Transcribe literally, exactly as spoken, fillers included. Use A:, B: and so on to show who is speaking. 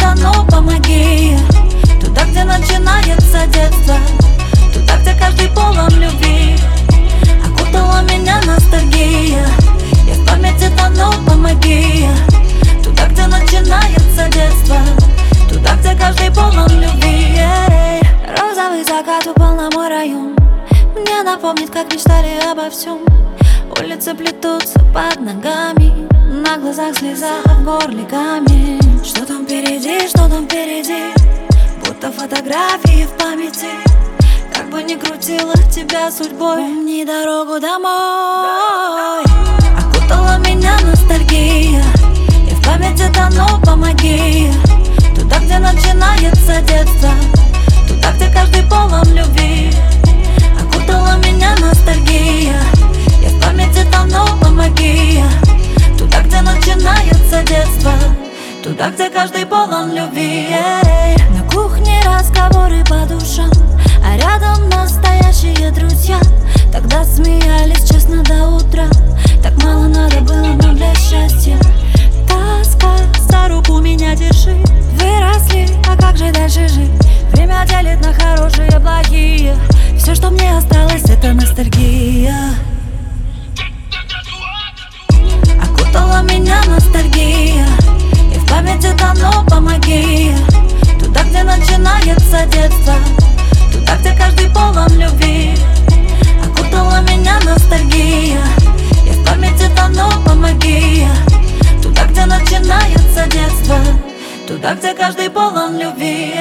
A: где-то, ну помоги. Туда, где начинается детство, туда, где каждый полон любви. Окутала меня ностальгия, я в памяти тону, помоги. Туда, где начинается детство, туда, где каждый полон любви. Розовый закат упал на мой район, мне напомнит, как мечтали обо всем. Улицы плетутся под ногами, на глазах слеза, а в горле камень. Что там впереди, что там впереди, будто фотографии в памяти. Как бы ни крутила тебя судьбой, помни дорогу домой. Окутала меня ностальгия, я в памяти тону, помоги. Туда, где начинается детство, туда, где каждый полон любви. Окутала меня ностальгия, я в памяти тону, помоги. Туда, где начинается детство, туда, где каждый полон любви. На кухне разговоры по душам, а рядом настоящие друзья. Тогда смеялись честно до утра, так мало надо было нам для счастья. Тоска, за руку меня держи, выросли, а как же дальше жить? Время делит на хорошие и плохие, все, что мне осталось, это ностальгия. Окутала меня ностальгия, и в памяти тону, помоги. Туда, где начинается детство, туда, где каждый полон любви. Окутала меня ностальгия, и в памяти тону, помоги. Туда, где начинается детство, туда, где каждый полон любви.